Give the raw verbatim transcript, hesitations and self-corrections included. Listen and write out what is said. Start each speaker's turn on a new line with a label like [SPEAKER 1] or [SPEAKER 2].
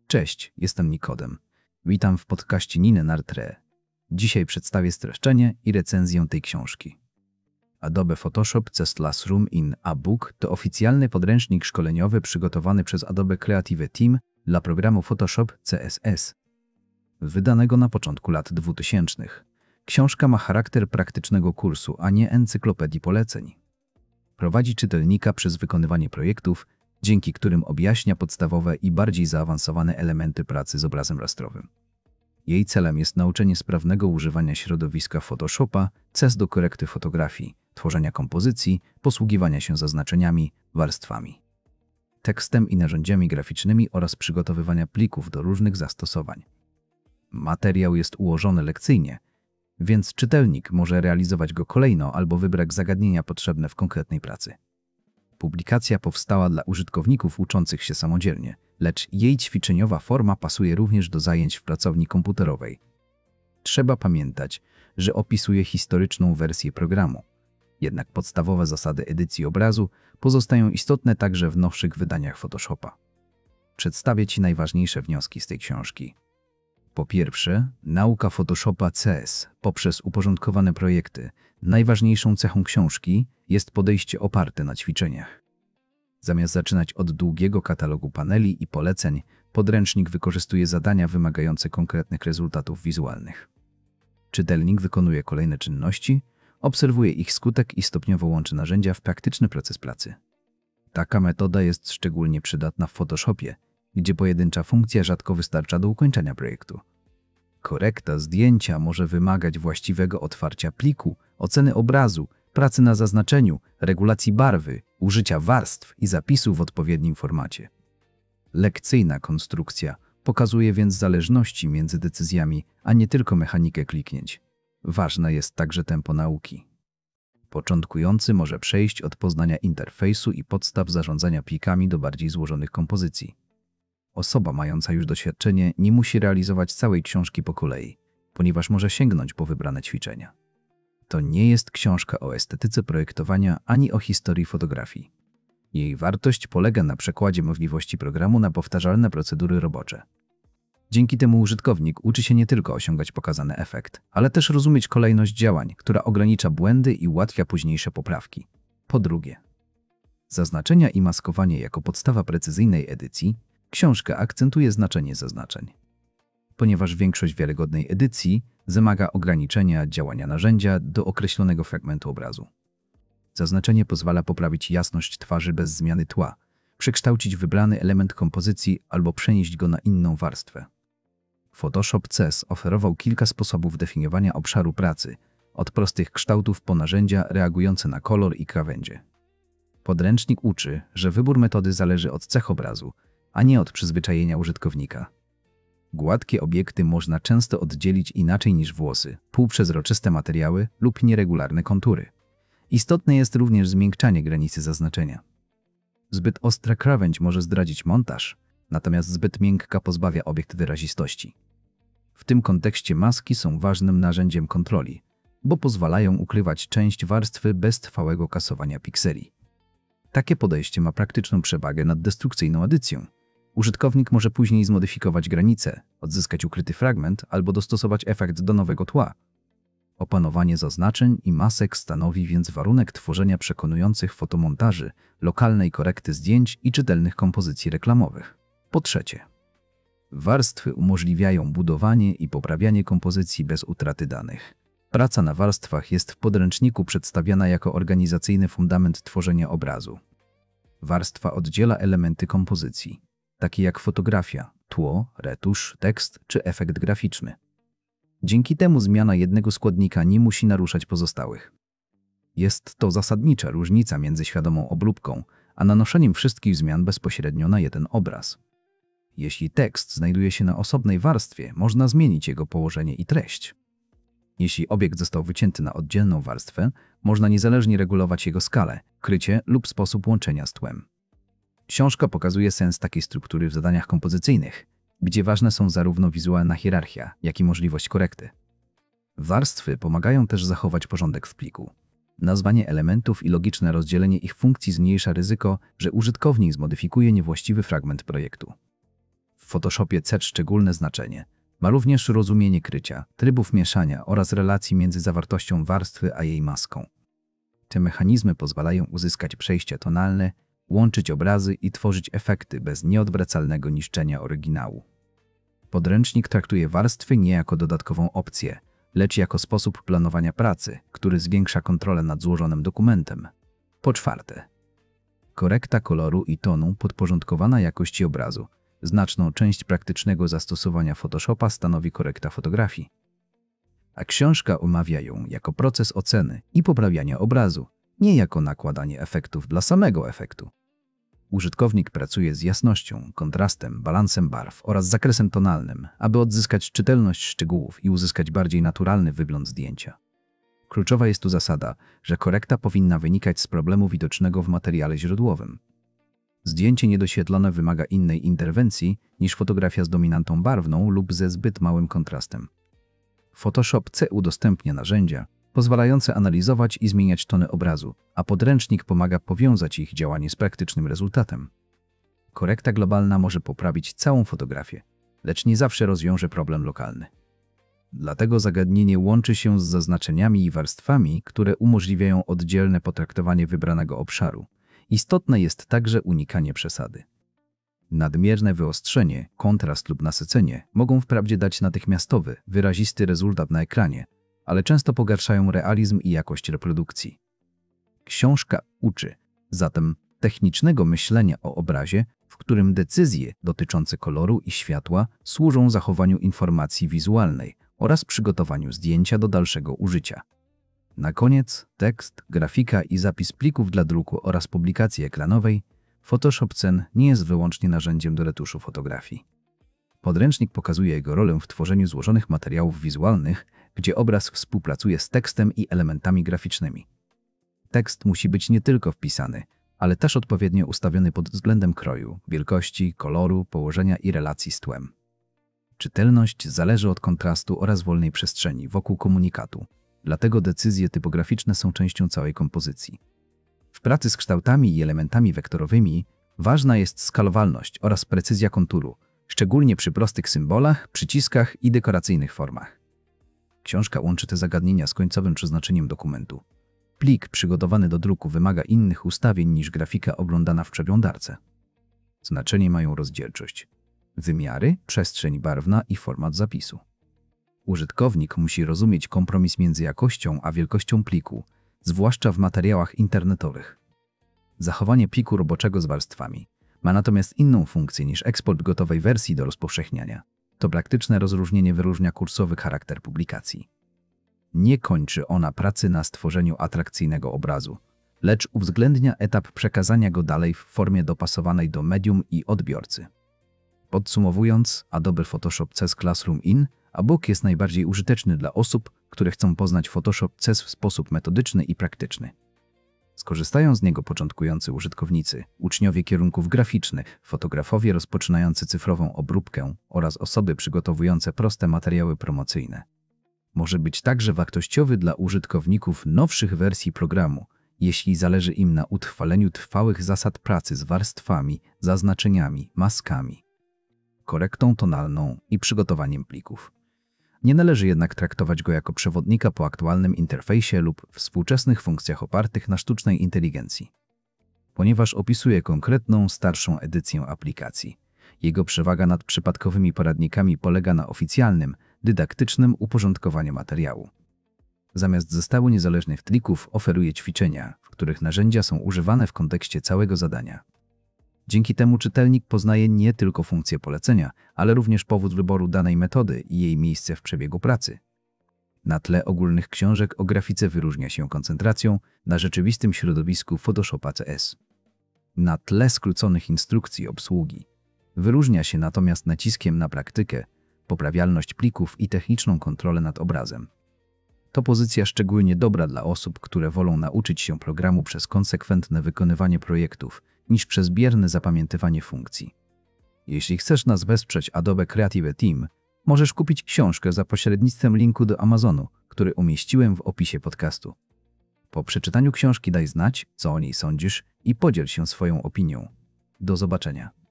[SPEAKER 1] Cześć, jestem Nikodem. Witam w podcaście Nine Nartre. Dzisiaj przedstawię streszczenie i recenzję tej książki. Adobe Photoshop C S Classroom in a Book to oficjalny podręcznik szkoleniowy przygotowany przez Adobe Creative Team dla programu Photoshop C S S. Wydanego na początku lat dwutysięcznych. Książka ma charakter praktycznego kursu, a nie encyklopedii poleceń. Prowadzi czytelnika przez wykonywanie projektów, dzięki którym objaśnia podstawowe i bardziej zaawansowane elementy pracy z obrazem rastrowym. Jej celem jest nauczenie sprawnego używania środowiska Photoshopa, C S do korekty fotografii, tworzenia kompozycji, posługiwania się zaznaczeniami, warstwami, tekstem i narzędziami graficznymi oraz przygotowywania plików do różnych zastosowań. Materiał jest ułożony lekcyjnie, więc czytelnik może realizować go kolejno albo wybrać zagadnienia potrzebne w konkretnej pracy. Publikacja powstała dla użytkowników uczących się samodzielnie, lecz jej ćwiczeniowa forma pasuje również do zajęć w pracowni komputerowej. Trzeba pamiętać, że opisuje historyczną wersję programu. Jednak podstawowe zasady edycji obrazu pozostają istotne także w nowszych wydaniach Photoshopa. Przedstawię Ci najważniejsze wnioski z tej książki. Po pierwsze, nauka Photoshopa C S poprzez uporządkowane projekty. Najważniejszą cechą książki jest podejście oparte na ćwiczeniach. Zamiast zaczynać od długiego katalogu paneli i poleceń, podręcznik wykorzystuje zadania wymagające konkretnych rezultatów wizualnych. Czytelnik wykonuje kolejne czynności, obserwuje ich skutek i stopniowo łączy narzędzia w praktyczny proces pracy. Taka metoda jest szczególnie przydatna w Photoshopie, gdzie pojedyncza funkcja rzadko wystarcza do ukończenia projektu. Korekta zdjęcia może wymagać właściwego otwarcia pliku, oceny obrazu, pracy na zaznaczeniu, regulacji barwy, użycia warstw i zapisu w odpowiednim formacie. Lekcyjna konstrukcja pokazuje więc zależności między decyzjami, a nie tylko mechanikę kliknięć. Ważne jest także tempo nauki. Początkujący może przejść od poznania interfejsu i podstaw zarządzania plikami do bardziej złożonych kompozycji. Osoba mająca już doświadczenie nie musi realizować całej książki po kolei, ponieważ może sięgnąć po wybrane ćwiczenia. To nie jest książka o estetyce projektowania ani o historii fotografii. Jej wartość polega na przekładzie możliwości programu na powtarzalne procedury robocze. Dzięki temu użytkownik uczy się nie tylko osiągać pokazany efekt, ale też rozumieć kolejność działań, która ogranicza błędy i ułatwia późniejsze poprawki. Po drugie, zaznaczenia i maskowanie jako podstawa precyzyjnej edycji. Książka akcentuje znaczenie zaznaczeń. Ponieważ większość wiarygodnej edycji wymaga ograniczenia działania narzędzia do określonego fragmentu obrazu. Zaznaczenie pozwala poprawić jasność twarzy bez zmiany tła, przekształcić wybrany element kompozycji albo przenieść go na inną warstwę. Photoshop C S oferował kilka sposobów definiowania obszaru pracy, od prostych kształtów po narzędzia reagujące na kolor i krawędzie. Podręcznik uczy, że wybór metody zależy od cech obrazu, a nie od przyzwyczajenia użytkownika. Gładkie obiekty można często oddzielić inaczej niż włosy, półprzezroczyste materiały lub nieregularne kontury. Istotne jest również zmiękczanie granicy zaznaczenia. Zbyt ostra krawędź może zdradzić montaż, natomiast zbyt miękka pozbawia obiekt wyrazistości. W tym kontekście maski są ważnym narzędziem kontroli, bo pozwalają ukrywać część warstwy bez trwałego kasowania pikseli. Takie podejście ma praktyczną przewagę nad destrukcyjną edycją. Użytkownik może później zmodyfikować granice, odzyskać ukryty fragment albo dostosować efekt do nowego tła. Opanowanie zaznaczeń i masek stanowi więc warunek tworzenia przekonujących fotomontaży, lokalnej korekty zdjęć i czytelnych kompozycji reklamowych. Po trzecie, warstwy umożliwiają budowanie i poprawianie kompozycji bez utraty danych. Praca na warstwach jest w podręczniku przedstawiana jako organizacyjny fundament tworzenia obrazu. Warstwa oddziela elementy kompozycji, takie jak fotografia, tło, retusz, tekst czy efekt graficzny. Dzięki temu zmiana jednego składnika nie musi naruszać pozostałych. Jest to zasadnicza różnica między świadomą obróbką, a nanoszeniem wszystkich zmian bezpośrednio na jeden obraz. Jeśli tekst znajduje się na osobnej warstwie, można zmienić jego położenie i treść. Jeśli obiekt został wycięty na oddzielną warstwę, można niezależnie regulować jego skalę, krycie lub sposób łączenia z tłem. Książka pokazuje sens takiej struktury w zadaniach kompozycyjnych, gdzie ważne są zarówno wizualna hierarchia, jak i możliwość korekty. Warstwy pomagają też zachować porządek w pliku. Nazwanie elementów i logiczne rozdzielenie ich funkcji zmniejsza ryzyko, że użytkownik zmodyfikuje niewłaściwy fragment projektu. W W Photoshopie C szczególne znaczenie ma również rozumienie krycia, trybów mieszania oraz relacji między zawartością warstwy a jej maską. Te mechanizmy pozwalają uzyskać przejście tonalne, łączyć obrazy i tworzyć efekty bez nieodwracalnego niszczenia oryginału. Podręcznik traktuje warstwy nie jako dodatkową opcję, lecz jako sposób planowania pracy, który zwiększa kontrolę nad złożonym dokumentem. Po czwarte, korekta koloru i tonu podporządkowana jakości obrazu. Znaczną część praktycznego zastosowania Photoshopa stanowi korekta fotografii, a książka omawia ją jako proces oceny i poprawiania obrazu, nie jako nakładanie efektów dla samego efektu. Użytkownik pracuje z jasnością, kontrastem, balansem barw oraz zakresem tonalnym, aby odzyskać czytelność szczegółów i uzyskać bardziej naturalny wygląd zdjęcia. Kluczowa jest tu zasada, że korekta powinna wynikać z problemu widocznego w materiale źródłowym. Zdjęcie niedoświetlone wymaga innej interwencji niż fotografia z dominantą barwną lub ze zbyt małym kontrastem. Photoshop C udostępnia narzędzia pozwalające analizować i zmieniać tony obrazu, a podręcznik pomaga powiązać ich działanie z praktycznym rezultatem. Korekta globalna może poprawić całą fotografię, lecz nie zawsze rozwiąże problem lokalny. Dlatego zagadnienie łączy się z zaznaczeniami i warstwami, które umożliwiają oddzielne potraktowanie wybranego obszaru. Istotne jest także unikanie przesady. Nadmierne wyostrzenie, kontrast lub nasycenie mogą wprawdzie dać natychmiastowy, wyrazisty rezultat na ekranie, ale często pogarszają realizm i jakość reprodukcji. Książka uczy zatem technicznego myślenia o obrazie, w którym decyzje dotyczące koloru i światła służą zachowaniu informacji wizualnej oraz przygotowaniu zdjęcia do dalszego użycia. Na koniec tekst, grafika i zapis plików dla druku oraz publikacji ekranowej. Photoshop C nie jest wyłącznie narzędziem do retuszu fotografii. Podręcznik pokazuje jego rolę w tworzeniu złożonych materiałów wizualnych, gdzie obraz współpracuje z tekstem i elementami graficznymi. Tekst musi być nie tylko wpisany, ale też odpowiednio ustawiony pod względem kroju, wielkości, koloru, położenia i relacji z tłem. Czytelność zależy od kontrastu oraz wolnej przestrzeni wokół komunikatu, dlatego decyzje typograficzne są częścią całej kompozycji. W pracy z kształtami i elementami wektorowymi ważna jest skalowalność oraz precyzja konturu, szczególnie przy prostych symbolach, przyciskach i dekoracyjnych formach. Książka łączy te zagadnienia z końcowym przeznaczeniem dokumentu. Plik przygotowany do druku wymaga innych ustawień niż grafika oglądana w przeglądarce. Znaczenie mają rozdzielczość, wymiary, przestrzeń barwna i format zapisu. Użytkownik musi rozumieć kompromis między jakością a wielkością pliku, zwłaszcza w materiałach internetowych. Zachowanie pliku roboczego z warstwami ma natomiast inną funkcję niż eksport gotowej wersji do rozpowszechniania. To praktyczne rozróżnienie wyróżnia kursowy charakter publikacji. Nie kończy ona pracy na stworzeniu atrakcyjnego obrazu, lecz uwzględnia etap przekazania go dalej w formie dopasowanej do medium i odbiorcy. Podsumowując, Adobe Photoshop C Classroom in A-Book jest najbardziej użyteczny dla osób, które chcą poznać Photoshop C w sposób metodyczny i praktyczny. Skorzystają z niego początkujący użytkownicy, uczniowie kierunków graficznych, fotografowie rozpoczynający cyfrową obróbkę oraz osoby przygotowujące proste materiały promocyjne. Może być także wartościowy dla użytkowników nowszych wersji programu, jeśli zależy im na utrwaleniu trwałych zasad pracy z warstwami, zaznaczeniami, maskami, korektą tonalną i przygotowaniem plików. Nie należy jednak traktować go jako przewodnika po aktualnym interfejsie lub współczesnych funkcjach opartych na sztucznej inteligencji. Ponieważ opisuje konkretną, starszą edycję aplikacji, jego przewaga nad przypadkowymi poradnikami polega na oficjalnym, dydaktycznym uporządkowaniu materiału. Zamiast zestawu niezależnych trików oferuje ćwiczenia, w których narzędzia są używane w kontekście całego zadania. Dzięki temu czytelnik poznaje nie tylko funkcję polecenia, ale również powód wyboru danej metody i jej miejsce w przebiegu pracy. Na tle ogólnych książek o grafice wyróżnia się koncentracją na rzeczywistym środowisku Photoshopa C S. Na tle skróconych instrukcji obsługi wyróżnia się natomiast naciskiem na praktykę, poprawialność plików i techniczną kontrolę nad obrazem. To pozycja szczególnie dobra dla osób, które wolą nauczyć się programu przez konsekwentne wykonywanie projektów, niż przez bierne zapamiętywanie funkcji. Jeśli chcesz nas wesprzeć Adobe Creative Team, możesz kupić książkę za pośrednictwem linku do Amazonu, który umieściłem w opisie podcastu. Po przeczytaniu książki daj znać, co o niej sądzisz i podziel się swoją opinią. Do zobaczenia.